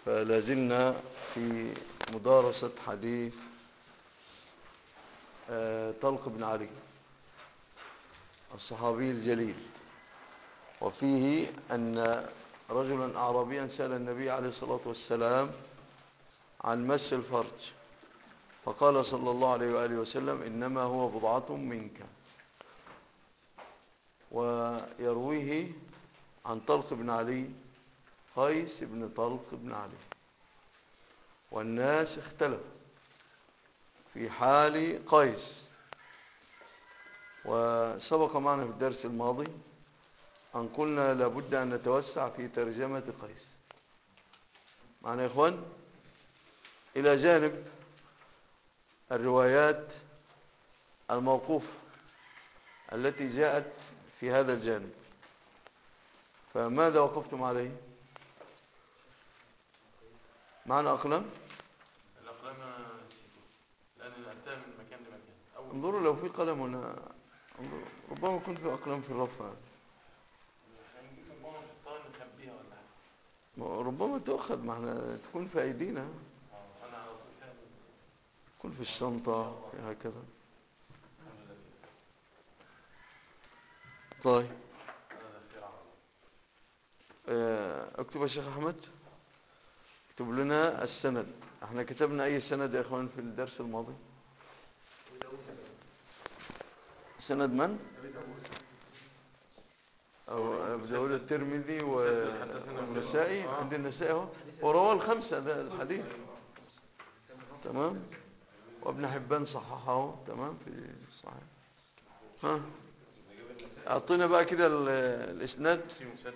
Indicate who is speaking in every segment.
Speaker 1: فلازلنا في مدارسة حديث طلق بن علي الصحابي الجليل، وفيه أن رجلا أعرابيا سأل النبي عليه الصلاة والسلام عن مس الفرج، فقال صلى الله عليه وآله وسلم: إنما هو بضعة منك. ويرويه عن طلق بن علي قيس بن طلق بن علي. والناس اختلفوا في حال قيس، وسبق معنا في الدرس الماضي أن قلنا لابد أن نتوسع في ترجمة قيس. معنا يا إخوان، إلى جانب الروايات الموقوفة التي جاءت في هذا الجانب، فماذا وقفتم عليه؟ معنا أقلام؟
Speaker 2: الأقلام لأن الأتاة من مكان لمكان.
Speaker 1: انظروا لو في قلم هنا، انظروا ربما يكون في أقلام في الرف.
Speaker 2: هنجيب مجموعة نحطها نخبيها ولا حاجة.
Speaker 1: ربما تؤخذ معنا، تكون في أيدينا،
Speaker 2: أنا على طول فاهم.
Speaker 1: تكون في الشنطة في هكذا. طيب، اكتب يا شيخ أحمد، اكتب لنا السند. احنا كتبنا أي سند يا إخوان في الدرس الماضي؟ سند من؟ أبو داود الترمذي والنسائي. عند النسائي هو ورواه الخمسة ده الحديث، تمام. وابن حبان صححه، تمام، في الصحيح. ها، اعطينا بقى كده الاسناد.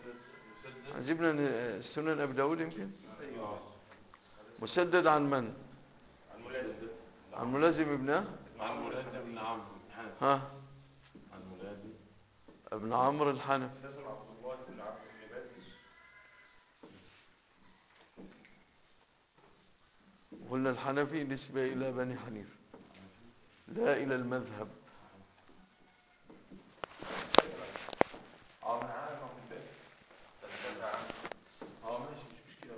Speaker 1: جبنا سنن ابي داود يمكن. مسدد عن من؟ عن ملازم ابن
Speaker 2: عمرو.
Speaker 1: ها،
Speaker 2: عن ملازم
Speaker 1: ابن عمرو الحنفي.
Speaker 2: عبد الله بن عبد بن
Speaker 1: قلنا الحنفي نسبة إلى بني حنيفة لا إلى المذهب.
Speaker 2: ماشي، مش مشكلة.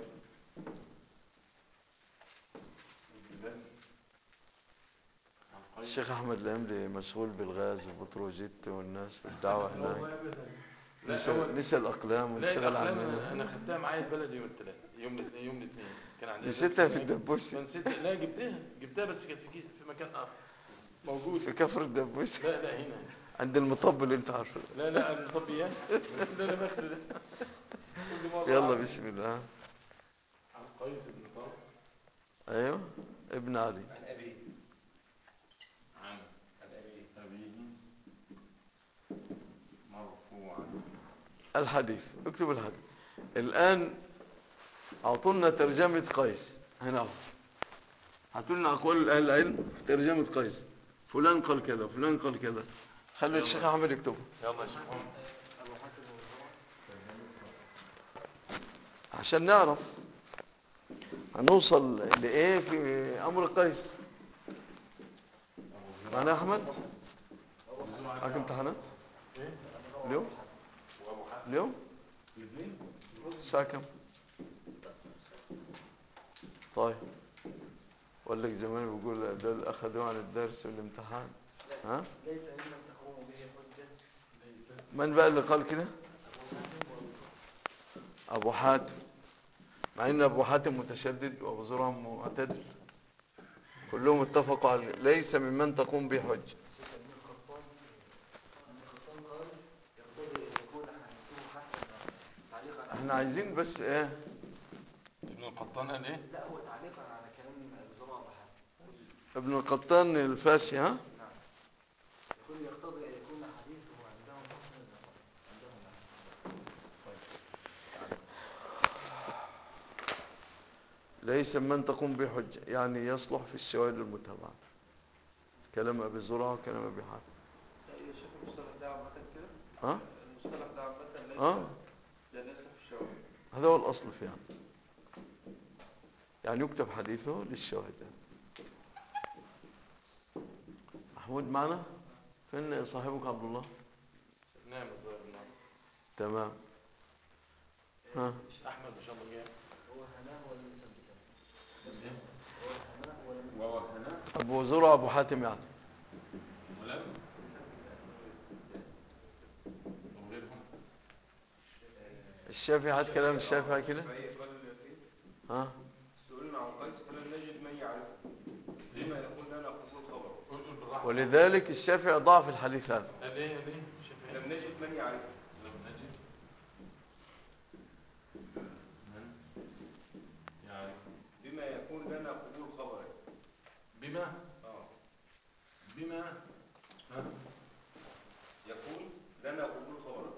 Speaker 1: الشيخ أحمد الأمري مشغول بالغاز وبتروجيت والناس والدعوة هناك، نسى الأقلام ونشغل عننا.
Speaker 2: أنا خدتها معايا البلد يوم الثلاث، يوم الاثنين كان عندنا.
Speaker 1: نسيتها في الدبوس.
Speaker 2: لا، جبتها بس كانت في مكان آخر موجود
Speaker 1: في كفر الدبوس.
Speaker 2: لا هنا
Speaker 1: عند المطب اللي انت عارفه.
Speaker 2: لا المطبيات ده انا باخده ده.
Speaker 1: يلا بسم الله.
Speaker 2: عن قيس بن طلق.
Speaker 1: ايوه، ابن علي.
Speaker 2: عن أبيه. عن أبيه مرفوعا.
Speaker 1: الحديث، اكتب الحديث الآن. أعطونا ترجمة قيس هنا، هاتوا لنا أقوال أهل العلم في ترجمة قيس. فلان قال كذا، فلان قال كذا. خلي الشيخ أحمد يكتبه.
Speaker 2: يلا يا شيخ محمد.
Speaker 1: عشان نعرف هنوصل لإيه في أمر قيس. معنا يا أحمد؟ معاك امتحانات؟ اليوم؟ اليوم؟ الساعة كم؟ طيب، وقال لك زمان بيقول دول أخذوا عن الدرس والامتحان. ها؟ من بقى اللي قال كده؟ أبو حاتم. مع إن أبو حاتم متشدد وأبو زرع معتدل، كلهم اتفقوا على ليس ممن تقوم به حجة. احنا عايزين بس ايه؟
Speaker 2: ابن القطان قال ايه؟
Speaker 3: لا، هو تعليقا على كلام ابو زرع وحاتم.
Speaker 1: ابن القطان الفاسي. ها؟
Speaker 3: نعم، يقول يقتضي ان يكون حديثه عندهم حسن النصر عندهم.
Speaker 1: ليس ممن تقوم به حجة، يعني يصلح في الشواهد المتابعة. كلام ابي زرع وكلام ابي حاتم.
Speaker 3: يا شيخ، المصطلح ده عامة كده.
Speaker 1: ها؟
Speaker 3: المصطلح ده عامة ليس
Speaker 1: ها؟
Speaker 3: ليس في الشواهد.
Speaker 1: هذا هو الاصل فيه، يعني يكتب حديثه للشواهد. محمود معنا؟ فين صاحبك عبد الله؟
Speaker 2: نعم الظاهر النهارده.
Speaker 1: تمام. ها؟
Speaker 2: احمد ان شاء الله جاي.
Speaker 3: هو هناه ولا مثبتة؟ هو هناه ولا مثبتة؟
Speaker 4: وهو هنا
Speaker 1: أبو زرع أبو حاتم يعني.
Speaker 4: ولم
Speaker 3: مثبتة.
Speaker 4: وغيرهم.
Speaker 1: الشافعي، هات كلام الشافعي كده.
Speaker 4: الشافعي قال فيه
Speaker 1: ها.
Speaker 4: سئلنا عن قيس فلم نجد من يعرفه لما يكون لنا قبول خبره.
Speaker 2: قول بالراحة.
Speaker 1: ولذلك الشافعي ضعف الحديث هذا.
Speaker 2: ليه شوف
Speaker 4: لم نجد من يعرفه
Speaker 2: لم نجد من يعرف
Speaker 4: بما يكون لنا قبول خبره.
Speaker 2: بما
Speaker 4: اه
Speaker 2: بما ها
Speaker 4: يكون لنا قبول خبره.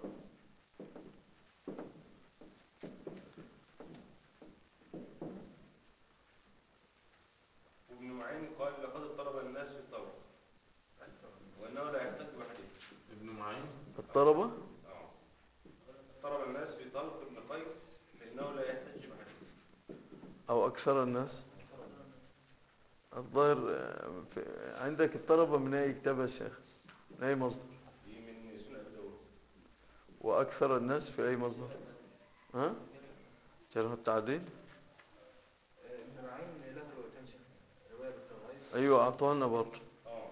Speaker 4: وابن معين قال لقد اضطرب الناس في الطرق وانه لا يحتج بحديث.
Speaker 2: ابن معين
Speaker 1: الطلبة.
Speaker 4: اه اضطرب الناس في طلق ابن قيس فانه لا يحتج بحديث.
Speaker 1: أو أكثر الناس. الظاهر عندك الطلبة من أي كتاب يا شيخ؟ من أي مصدر؟
Speaker 4: دي من سنن ابي داود.
Speaker 1: وأكثر الناس في أي مصدر؟ ها؟ جرح التعديل.
Speaker 3: ابن معين له روايتين شيخ، رواية بالتوغيث.
Speaker 1: أيوة أعطونا برضه.
Speaker 4: اه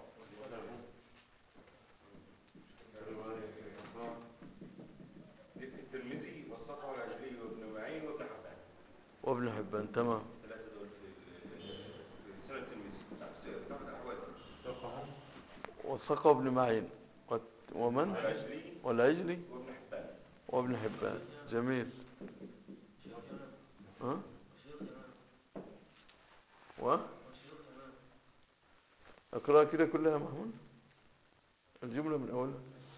Speaker 4: الترمذي وثقه العجلي وابن معين وابن حبان.
Speaker 1: وابن حبان. تمام.
Speaker 4: ثلاثه دول في سنن الترمذي بتاعت الاحوال.
Speaker 2: فقهم
Speaker 1: وثقه ابن معين ومن؟
Speaker 4: والعجلي
Speaker 1: والعجلي
Speaker 4: وابن حبان.
Speaker 1: وابن حبان. جميل. ها؟ و؟ اقرأ كده كلها يا محمود، الجملة من أولها.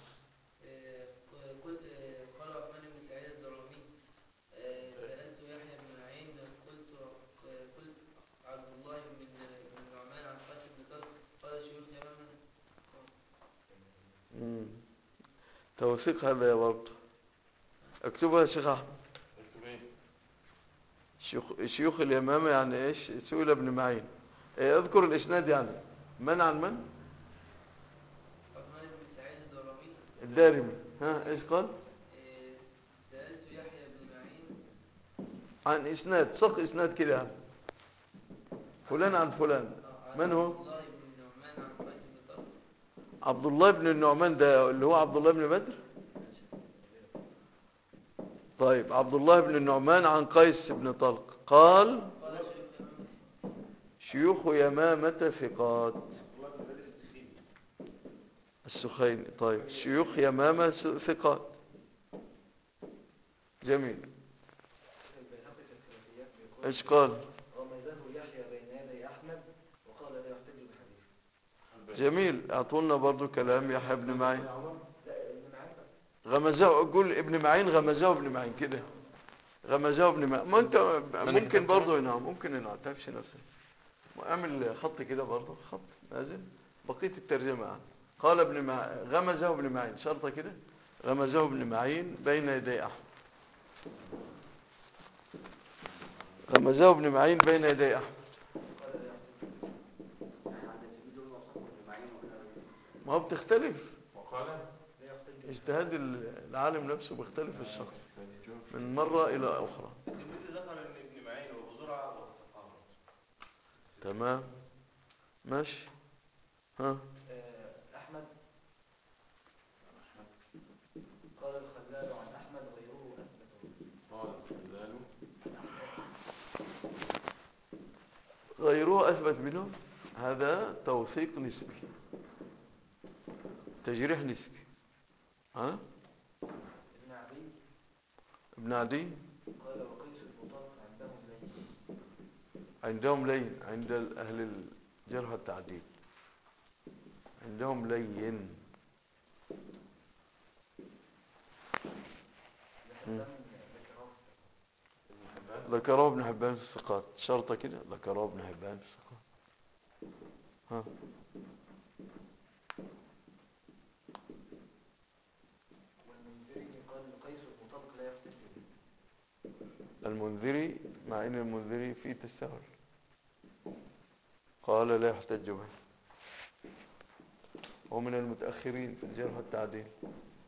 Speaker 5: قال عثمان بن سعيد الدرامي سألت يحيى بن معين قلت عبد الله بن النعمان عن قاسم بن طلق قال شيوخ يمن.
Speaker 1: توثيق هذا يا برضه، اكتبها يا شيخ أحمد.
Speaker 2: اكتب ايه؟
Speaker 1: شيوخ اليمامة يعني ايش؟ سئل ابن معين. اذكر الاسناد يعني من عن من؟
Speaker 5: عثمان بن سعيد الدرامي.
Speaker 1: الدارمي. ها ايش قال؟
Speaker 5: سألت يحيى بن معين
Speaker 1: عن اسناد، سق اسناد كده يعني. فلان عن فلان. من هو؟
Speaker 5: عبد الله بن النعمان عن قاسم بن طلق.
Speaker 1: عبد الله بن النعمان ده اللي هو عبد الله بن بدر. طيب عبد الله بن النعمان عن قيس بن طلق قال
Speaker 5: قال
Speaker 1: شيوخ يمامة ثقات.
Speaker 4: الله بن بدر السخيني.
Speaker 1: السخيني. طيب شيوخ يمامة ثقات. جميل.
Speaker 3: البيهقي في الثلاثيات بيقول
Speaker 1: ايش قال؟
Speaker 3: رمزه يحيى بين يدي أحمد وقال لا يحتج بحديث.
Speaker 1: جميل. اعطونا برضو كلام يحيى بن معين.
Speaker 3: لا ابن معين بقى.
Speaker 1: غمزه، قول ابن معين غمزه ابن معين كده. غمزه ابن معين. ما انت ممكن برضو هنا، ممكن هنا تفشي نفسك. اعمل خط كده برضو، خط لازم بقية الترجمة يعني. قال غمزه ابن معين، شرطة كده. غمزه ابن معين بين يدي أحمد. غمزه ابن معين بين يدي أحمد. ما هو بتختلف.
Speaker 2: وقال
Speaker 1: اجتهاد العالم نفسه بيختلف الشخص من مرة إلى أخرى.
Speaker 4: الترمذي ذكر ان ابن معين وابو زرعه وثقاه.
Speaker 1: تمام ماشي. ها.
Speaker 3: أحمد قال الخلال عن أحمد غيره أثبته.
Speaker 2: قال الخلال
Speaker 1: غيره أثبت منه. هذا توثيق نسبي، تجريح نسبي. ها.
Speaker 3: ابن عدي
Speaker 1: ابن عدي
Speaker 3: قال وقيس المطلق عندهم لين.
Speaker 1: عندهم لين، عند أهل الجرح التعديل عندهم لين. ذكره ابن حبان في الثقات. شرطة كده، ذكره ابن حبان في الثقات. ها.
Speaker 3: والمنذري قال قيس المطلق لا يحتج به.
Speaker 1: المنذري، مع ان المنذري فيه تساهل، قال لا يحتج به. ومن المتأخرين في الجرح والتعديل.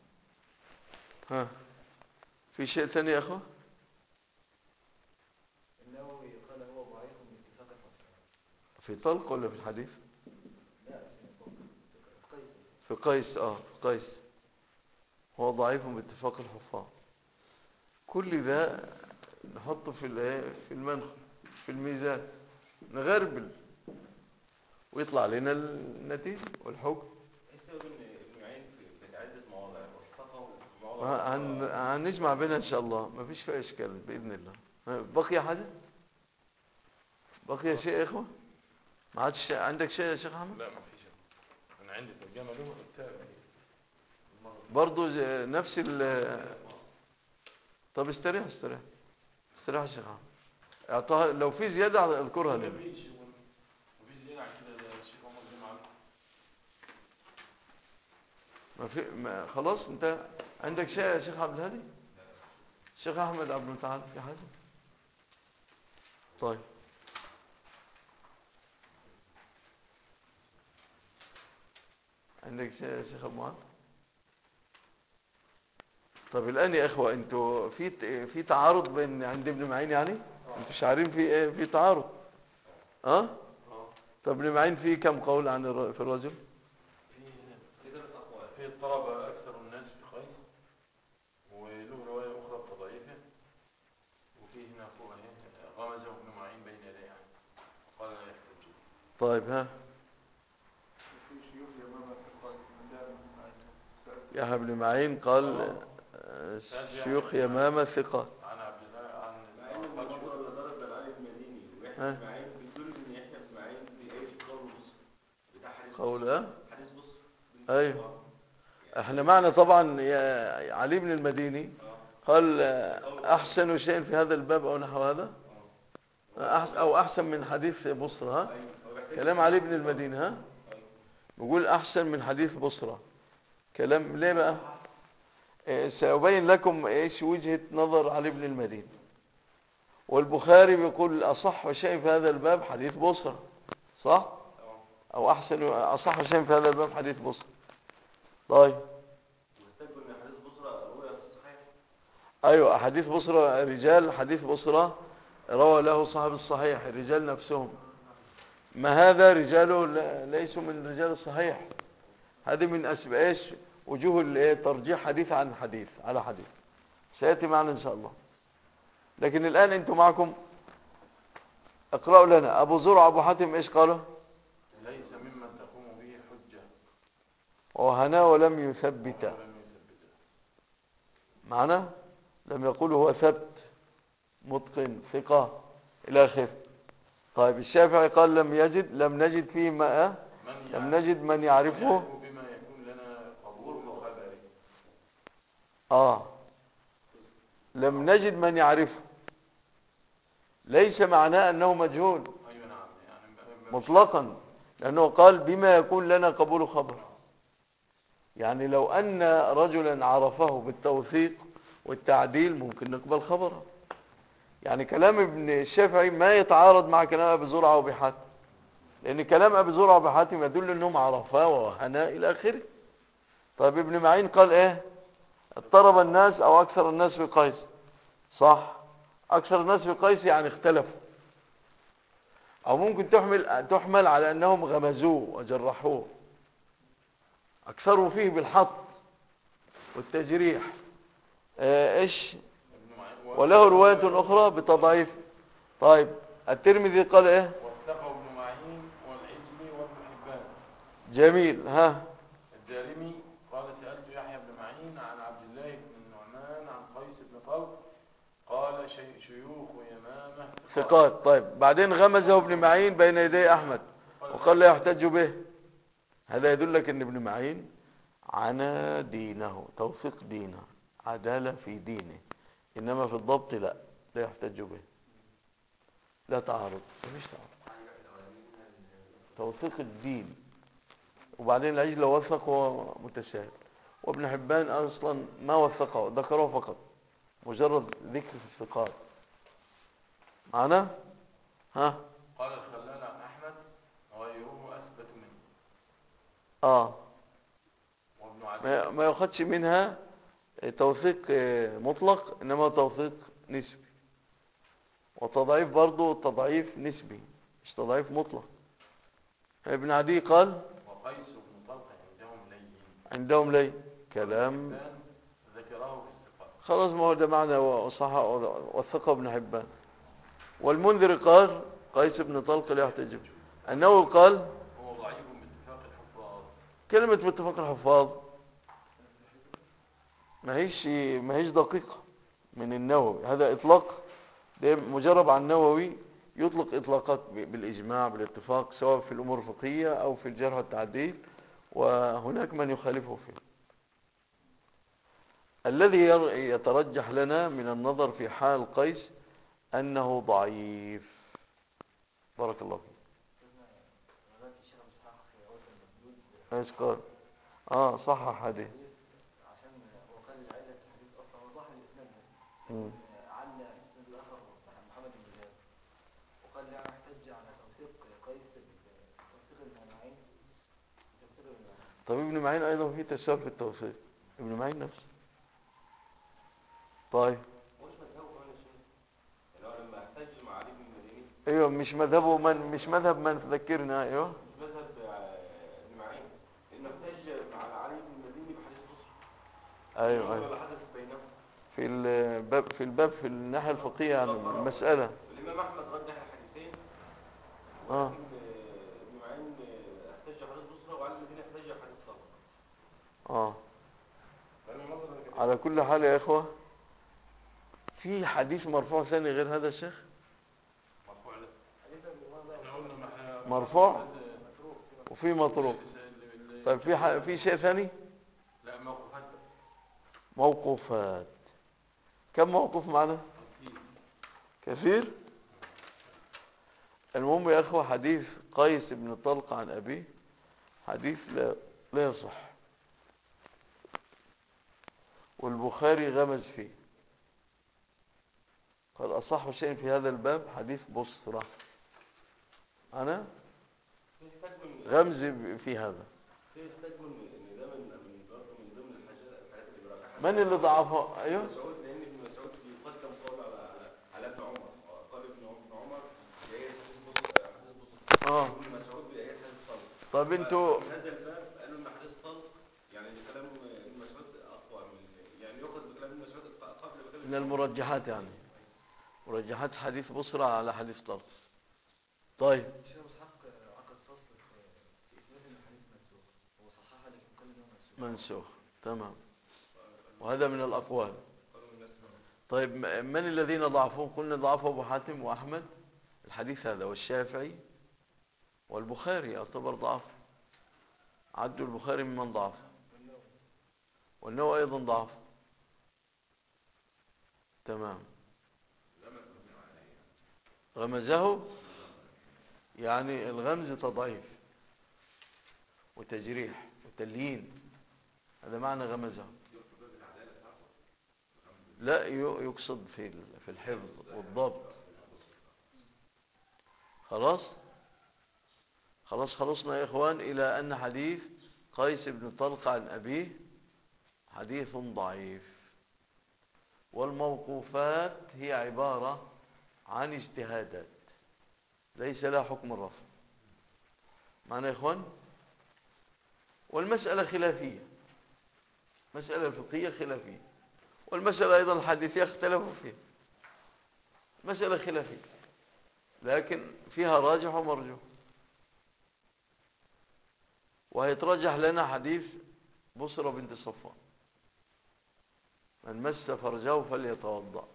Speaker 1: ها. في شيء ثاني يا أخوة؟
Speaker 3: النووي قال هو ضعيف باتفاق الحفاظ.
Speaker 1: في طلق ولا في الحديث؟
Speaker 3: لا في قيس.
Speaker 1: في قيس، في قيس هو ضعيف باتفاق الحفاظ. كل ده نحطه في المنخل، في الميزان، نغربل ويطلع لنا النتيجة والحكم.
Speaker 4: السبب ان ابن معين في عده مواضع واتفقوا في مواضع
Speaker 1: هنجمع بينها ان شاء الله، ما فيش فيها اشكال باذن الله. بقي حاجه؟ بقي شيء يا اخوه؟ ما عادش عندك شيء يا شيخ احمد؟
Speaker 2: لا ما فيش. انا عندي ترجمه له التابع.
Speaker 1: برضو نفس طب استريح استريح استريح يا شيخ احمد، اعطاها لو في زياده اذكرها
Speaker 2: ما
Speaker 1: لنا.
Speaker 2: فيش زياده عن كده. ده الشيخ عمر جمعه.
Speaker 1: خلاص انت عندك شيء يا شيخ عبد الهادي؟ الشيخ احمد عبد المتعال في حاجه؟ طيب عندك شيء يا شيخ ابو معاذ؟ طب الان يا اخوه انتوا في تعارض بين عند ابن معين يعني؟ انتوا شعارين في ايه؟ في تعارض. طب ابن معين فيه كم قول عن في الرجل؟
Speaker 2: في ثلاث اقوال. في اضطرب اكثر الناس في قيس، وله روايه اخرى بتضعيفه، وفي هنا فوق غمزه ابن معين بين يديه قال لا يحتج.
Speaker 1: طيب ها يا ابن معين قال شيوخ يمامة ثقة.
Speaker 2: عن عبد الله عن
Speaker 4: مع ان المناظره اللي ضرب بن علي المديني ويحيى بن معين بتدل ان يحيى بن معين بيعيش قول بصر بتاع حديث
Speaker 1: قول
Speaker 4: حديث بصر.
Speaker 1: ايوه احنا معنا طبعا يا علي بن المديني قال احسن شيء في هذا الباب او نحو هذا، احسن من حديث بصرة. كلام علي بن المديني بيقول احسن من حديث بصرة. كلام ليه بقى؟ سأبين لكم ايش وجهة نظر علي بن المديني. والبخاري بيقول اصح شيء في هذا الباب حديث بصرة، صح؟ او اصح شيء في هذا الباب حديث بصرة. طيب
Speaker 4: واستكبر ان حديث بصرى روي في الصحيح.
Speaker 1: ايوه حديث بصرة رجال حديث بصرة روى له صاحب الصحيح، الرجال نفسهم. ما هذا رجاله ليسوا من رجال الصحيح. هذه من اسباب ايش؟ وجوه ترجيح حديث عن حديث على حديث سياتي معنا ان شاء الله. لكن الان انتم معكم، اقرأوا لنا ابو زرع ابو حاتم ايش قاله؟
Speaker 2: ليس ممن تقوم به حجه
Speaker 1: وهنا ولم يثبت.
Speaker 2: ولم يثبت.
Speaker 1: معنا لم يقول هو ثبت متقن ثقة الى اخره. طيب الشافعي قال لم نجد فيه لم نجد من يعرفه
Speaker 2: بما يكون لنا قبول خبره.
Speaker 1: لم نجد من يعرفه ليس معناه انه مجهول.
Speaker 2: ايوه نعم يعني
Speaker 1: مطلقا، لانه قال بما يكون لنا قبول خبر. يعني لو ان رجلا عرفه بالتوثيق والتعديل ممكن نقبل خبره. يعني كلام ابن الشافعي ما يتعارض مع كلام ابي زرعه وابي حاتم، لان كلام ابي زرعه وابي حاتم يدل انهم عرفاه وهنا الى اخره. طيب ابن معين قال ايه؟ اضطرب الناس او اكثر الناس في قيس، صح؟ اكثر الناس في قيس يعني اختلفوا، او ممكن تحمل على انهم غمزوه وجرحوه، اكثروا فيه بالحط والتجريح. ايش وله رواية اخرى بتضعيف. طيب الترمذي قال ايه؟
Speaker 2: واتقوا ابن معين والعجلي وابن حبان.
Speaker 1: جميل.
Speaker 2: الدارمي قال سألت يحيى بن معين عن عبد الله بن النعمان عن قيس بن طلق قال شيوخ يمامة
Speaker 1: ثقات. طيب بعدين غمزه ابن معين بين يدي احمد وقال لا يحتج به. هذا يدلك ان ابن معين عنا دينه، توثيق دينه، عدالة في دينه، انما في الضبط لا يحتج به. لا تعارض، مفيش تعارض، توثيق الدين. وبعدين العجل لو وثق هو متساهل، وابن حبان اصلا ما وثقه، ذكره فقط مجرد ذكر في الثقات. معنا؟
Speaker 2: قال الخلال عن احمد غيره اثبت منه. وابن عدي
Speaker 1: ما ياخدش منها توثيق مطلق، انما توثيق نسبي. وتضعيف برضه تضعيف نسبي مش تضعيف مطلق. ابن عدي قال
Speaker 2: وقيس بن طلق عندهم لين.
Speaker 1: عندهم لي كلام.
Speaker 2: حبان ذكره في الثقات.
Speaker 1: خلاص ما هو ده معنى وصح والثقة ابن حبان. والمنذر قال قيس بن طلق لا يحتج به. النووي قال
Speaker 2: هو ضعيف باتفاق الحفاظ.
Speaker 1: كلمة باتفاق الحفاظ ما هيش دقيقة من النووي، هذا إطلاق ده مجرب عن النووي، يطلق إطلاقات بالإجماع بالاتفاق سواء في الأمور الفقهية أو في الجرح والتعديل، وهناك من يخالفه فيه. الذي يترجح لنا من النظر في حال قيس أنه ضعيف. بارك الله فيك. ايش قال؟ صحح حديث.
Speaker 3: عشان هو قال العلة في الحديث اصلا هو صح الاسناد
Speaker 1: مم.
Speaker 3: عن الاسناد الاخر محمد بن زياد، وقال لا احتج على توثيق قيس توثيق المناعين توثيق المناعين.
Speaker 1: طب ابن معين أيضا في تساهل في التوثيق، ابن معين نفسه. طيب
Speaker 4: مش مذهبه كمان يا شيخ، يعني هو لما احتج مع علي بن المديني
Speaker 1: ايوه مش مذهب من ذكرنا. ايوه
Speaker 4: مش مذهب ابن معين، انه احتج مع علي بن المديني بحديث بصر.
Speaker 1: ايوه
Speaker 4: ولا حدث بينهم
Speaker 1: في الباب في الناحيه الفقهيه عن المساله.
Speaker 4: الامام احمد رجح الحديثين،
Speaker 1: اه
Speaker 4: ولكن ابن معين احتج حديث بصرة وعلي بن المديني احتج حديث طلق.
Speaker 1: اه
Speaker 4: فانا النظر اللي كاتبه
Speaker 1: على كل حال يا اخوه، في حديث مرفوع ثاني غير هذا الشيخ؟
Speaker 2: مرفوع له.
Speaker 3: حديث الامام ده
Speaker 2: احنا قلنا
Speaker 1: مرفوع
Speaker 3: متروك
Speaker 1: وفي مطروق. طيب في شيء ثاني؟
Speaker 2: لا موقوفات.
Speaker 1: موقوفات. كم موقوف معنا؟ كثير. المهم يا اخوه، حديث قيس بن طلق عن ابيه حديث لا يصح، والبخاري غمز فيه، قال اصح شيء في هذا الباب حديث بصرة. انا غمز في هذا.
Speaker 4: في احتاج ان ده من ضمن الحاجات اللي بيراجعها
Speaker 1: من اللي ضعفه؟ ايوه
Speaker 4: مسعود، لان ابن مسعود بيقدم قول على ابن عمر. قال ابن عمر بآية حديث بصر. ابن مسعود بآية حديث طلق.
Speaker 1: طب انتوا
Speaker 4: في هذا الباب قالوا ان حديث طلق يعني كلام ابن مسعود اقوى يعني يؤخذ بكلام ابن مسعود قبل بكلام
Speaker 1: من المرجحات، يعني مرجحات حديث بصرة على حديث طلق. طيب
Speaker 3: الشيخ اسحاق عقد فصل في اثبات ان الحديث منسوخ، هو صححها لكن قال انه منسوخ.
Speaker 1: منسوخ تمام، وهذا من الأقوال. طيب من الذين ضعفوه؟ قلنا ضعفه أبو حاتم وأحمد الحديث هذا، والشافعي والبخاري يعتبر ضعف، عدوا البخاري ممن ضعف، والنووي أيضا ضعف. تمام. غمزه يعني الغمز تضعيف وتجريح وتليين، هذا معنى غمزه. لا يقصد في الحفظ والضبط. خلاص خلصنا يا إخوان إلى أن حديث قيس بن طلق عن أبيه حديث ضعيف. والموقوفات هي عبارة عن اجتهادات ليس لها حكم الرفع. معنا يا إخوان؟ والمسألة خلافية، مسألة الفقهية خلافية، والمسألة أيضا الحديثية اختلفوا فيها، مسألة خلافية لكن فيها راجح ومرجوح. وهيترجح لنا حديث بصرة بنت صفوان: من مس فرجه فليتوضأ.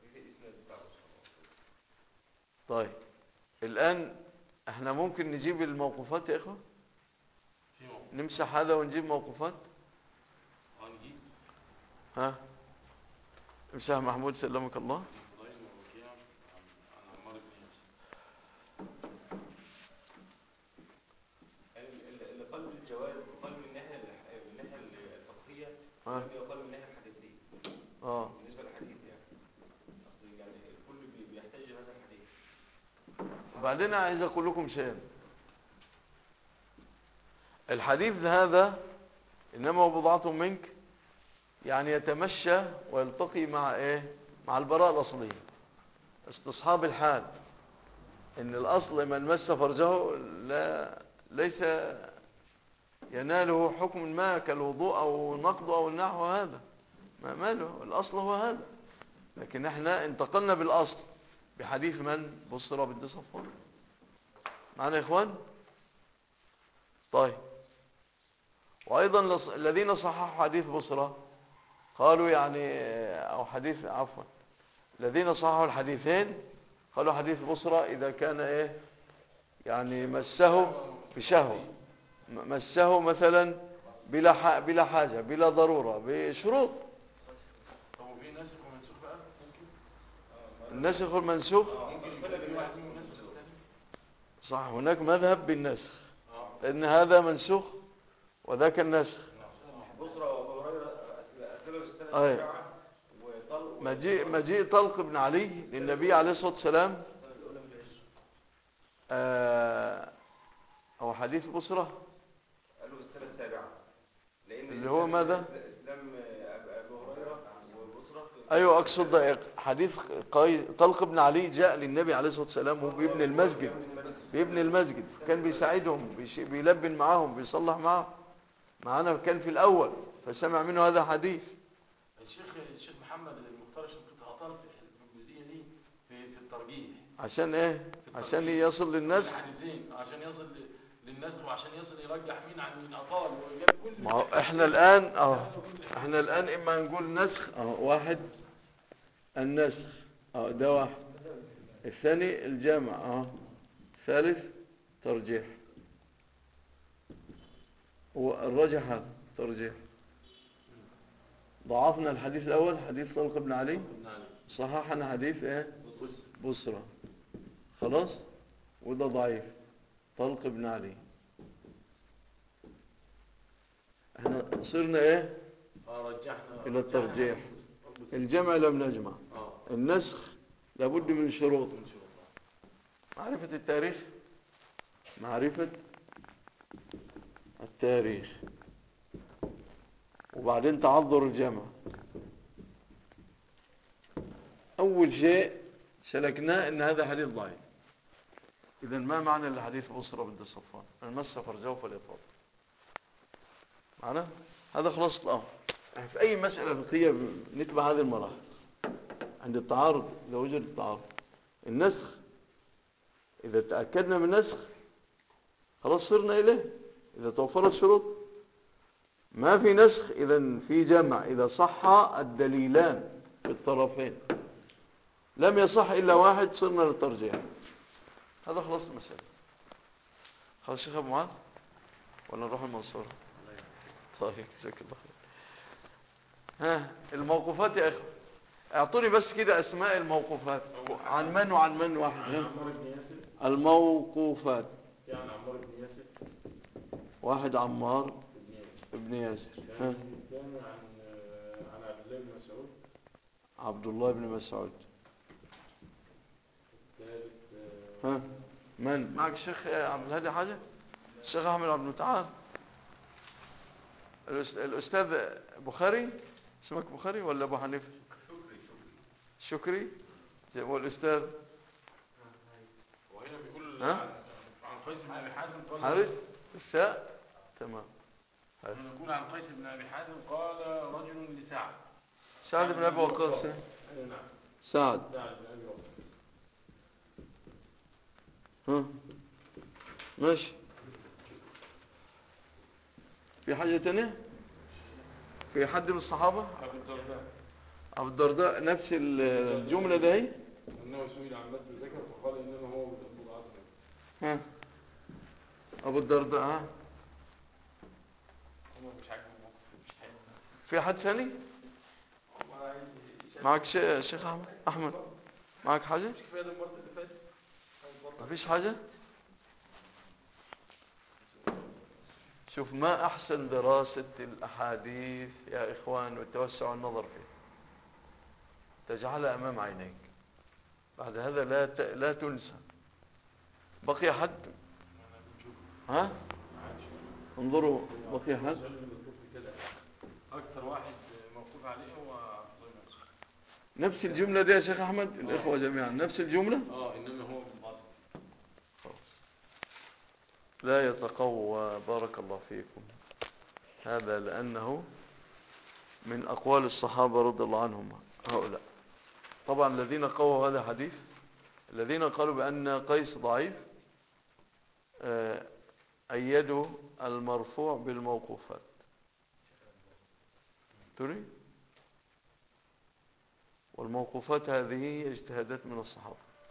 Speaker 1: طيب الآن احنا ممكن نجيب الموقوفات يا إخوة، نمسح هذا ونجيب موقوفات. ها امسح محمود سلمك الله.
Speaker 4: اللي قال بالجواز وقال من الناحيه الفقهيه ولم يقال من الناحيه الحديثيه. بالنسبه للحديث يعني اصل يعني الكل بيحتاج هذا الحديث.
Speaker 1: وبعدين عايز اقول لكم شيء، الحديث هذا انما هو بضعة منك، يعني يتمشى ويلتقي مع ايه؟ مع البراءة الاصلية. استصحاب الحال، ان الاصل من مس فرجه ليس يناله حكم ما كالوضوء او نقض او النحو هذا، ما ماله، الاصل هو هذا. لكن احنا انتقلنا بالاصل بحديث من بصرى بنت صفوان. معنا يا اخوان؟ طيب، وايضا الذين صححوا حديث بصرى قالوا يعني، او حديث عفوا، الذين صححوا الحديثين قالوا حديث بصرى اذا كان ايه يعني مسه بشهوه، مسه مثلا بلا حاجه بلا ضروره بشروط.
Speaker 2: طب وفي ناسخ ومنسوخ بقى ممكن؟
Speaker 1: الناسخ والمنسوخ
Speaker 2: ممكن يبقى في واحد منهم ناسخ والتاني؟
Speaker 1: صح، هناك مذهب بالنسخ،
Speaker 2: اه.
Speaker 1: لان هذا منسوخ وذاك النسخ.
Speaker 4: بصرى وابو هريره اسلم في السنه
Speaker 1: أي.
Speaker 4: السابعه وطلق
Speaker 1: مجيء طلق بن علي للنبي عليه الصلاه والسلام،
Speaker 4: السنه الاولى من الهجره.
Speaker 1: او حديث بصرى
Speaker 4: قالوا في السنه السابعه لان
Speaker 1: اللي هو ماذا؟
Speaker 4: اسلام ابو هريره وبصرى
Speaker 1: ايوه اقصد ده حديث طلق بن علي جاء للنبي عليه الصلاه والسلام وهو بيبني المسجد، بيبني المسجد، كان بيساعدهم بيلبن معاهم بيصلح معاهم معانا، كان في الاول فسمع منه هذا حديث.
Speaker 2: الشيخ محمد المختار كنت هطال في الجزئيه دي في الترجيح.
Speaker 1: عشان ايه؟ عشان يصل للنسخ.
Speaker 2: الحديثين عشان يصل للنسخ، وعشان يصل يرجح مين عن مين اطال، وجاب كل
Speaker 1: ما هو احنا الان اما نقول نسخ واحد، النسخ ده واحد، الثاني الجمع ثالث ترجيح، والرجح هذا ترجيح. ضعفنا الحديث الاول حديث طلق بن علي، صححنا حديث ايه بصرى، خلاص، وده ضعيف طلق بن علي. احنا صرنا ايه
Speaker 2: رجحنا
Speaker 1: الى الترجيح. الجمع لم نجمع، النسخ لابد من شروط: معرفة التاريخ، معرفة التاريخ، وبعدين تعذر الجمع. اول شيء سلكناه ان هذا حديث ضعيف، اذا ما معنى الحديث بصرى بنت صفوان من مس فرجه فليتوضا؟ معنا هذا خلاص الامر. في اي مساله فقهيه نتبع هذه المراحل. عند التعارض، اذا وجد التعارض، النسخ، اذا تاكدنا من النسخ خلاص صرنا اليه، اذا توفرت شروط. ما في نسخ اذا في جمع، اذا صح الدليلان في الطرفين، لم يصح الا واحد صرنا للترجيح. هذا خلاص المسألة. خلاص شيخ ابو معاذ ولا نروح المنصورة؟ طيب جزاك الله خير. الموقوفات يا اخوة، اعطوني بس كده اسماء الموقوفات، عن من وعن من واحد.
Speaker 2: عمار بن ياسر.
Speaker 1: الموقوفات
Speaker 2: يعني عمار بن ياسر.
Speaker 1: واحد عمار
Speaker 2: بن ياسر.
Speaker 1: بن ياسر.
Speaker 2: كان عن عبد الله بن مسعود.
Speaker 1: عبد الله بن مسعود.
Speaker 2: الثالث
Speaker 1: من معك الشيخ عبد الهادي حاجة؟ الشيخ احمد عبد المتعال. الاستاذ بخاري، اسمك بخاري ولا ابو حنيفه؟ شكري. والاستاذ
Speaker 2: وهنا بيقول
Speaker 1: ها؟
Speaker 2: عن قيس بن ابي حازم قال
Speaker 1: حارث الثاء تمام.
Speaker 2: يقول عن قيس بن ابي حازم قال رجل لسعد.
Speaker 1: سعد بن ابي وقاص.
Speaker 2: نعم.
Speaker 1: سعد
Speaker 2: بن ابي وقاص.
Speaker 1: ماشي. في حاجة تانية؟ في حد من الصحابة؟
Speaker 2: ابو الدرداء.
Speaker 1: أبو الدرداء نفس الجملة ده هي؟
Speaker 2: انه سئل عن مثل ذكر فقال انما هو بالاسلوب العصري.
Speaker 1: أبو الدرداء.
Speaker 2: هم مش عاجبهم الموقف، مش حلو.
Speaker 1: في حد ثاني؟ معك شيخ أحمد معك حاجة؟
Speaker 2: كفايه المره اللي فاتت.
Speaker 1: مفيش حاجة؟ شوف، ما أحسن دراسة الأحاديث يا إخوان والتوسع النظر فيه، تجعلها أمام عينيك، بعد هذا لا تنسى. بقي حد؟ انظروا، بقي حد؟
Speaker 2: اكثر واحد موقوف عليه هو عبد الله بن مسعود.
Speaker 1: نفس الجملة دي يا شيخ أحمد الإخوة جميعا نفس الجملة.
Speaker 4: إنما هو بالباطل.
Speaker 1: خلاص لا يتقوى. بارك الله فيكم. هذا لأنه من أقوال الصحابة رضي الله عنهم هؤلاء. طبعا الذين قووا هذا الحديث الذين قالوا بأن قيس ضعيف أيدوا المرفوع بالموقوفات. تري والموقوفات هذه هي اجتهادات من الصحابة.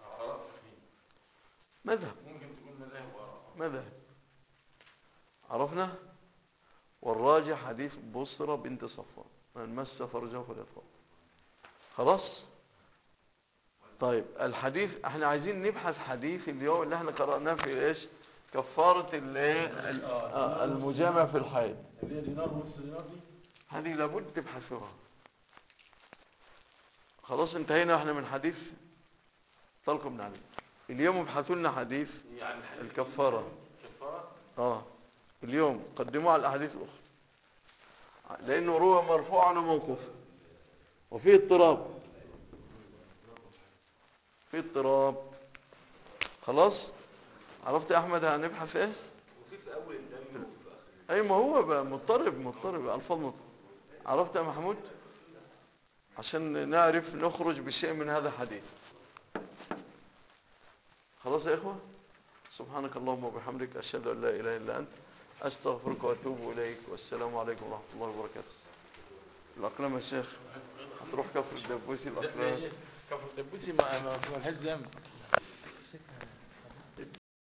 Speaker 1: مذهب
Speaker 2: ممكن تكون مذاهب وآراء.
Speaker 1: مذهب عرفنا. والراجح حديث بصرة بنت صفوان من مس فرجه فليطهر. خلاص. طيب الحديث احنا عايزين نبحث حديث اليوم اللي احنا قرأناه في ايش كفارة المجامع في الحيض.
Speaker 2: اللي هي دينار ونص دينار دي
Speaker 1: هذه لابد تبحثوها. خلاص انتهينا احنا من حديث طلق بن علي. اليوم ابحثوا لنا حديث
Speaker 2: يعني
Speaker 1: الكفارة.
Speaker 2: كفارة.
Speaker 1: اليوم قدموه على الاحاديث الاخرى لانه روى مرفوعا وموقوفا وفيه اضطراب. في اضطراب. خلاص عرفت يا احمد هنبحث ايه.
Speaker 4: وفي أول الدم وفي آخر.
Speaker 1: اي ما هو بقى مضطرب الفاظ مضطرب. عرفت يا محمود عشان نعرف نخرج بشيء من هذا الحديث. خلاص يا اخوه. سبحانك اللهم وبحمدك اشهد ان لا اله الا انت استغفرك واتوب اليك والسلام عليكم ورحمه الله وبركاته. الاقلام يا شيخ هتروح كفر الدبوسي الاقلام.
Speaker 2: كفر الدبوسي ما الحزام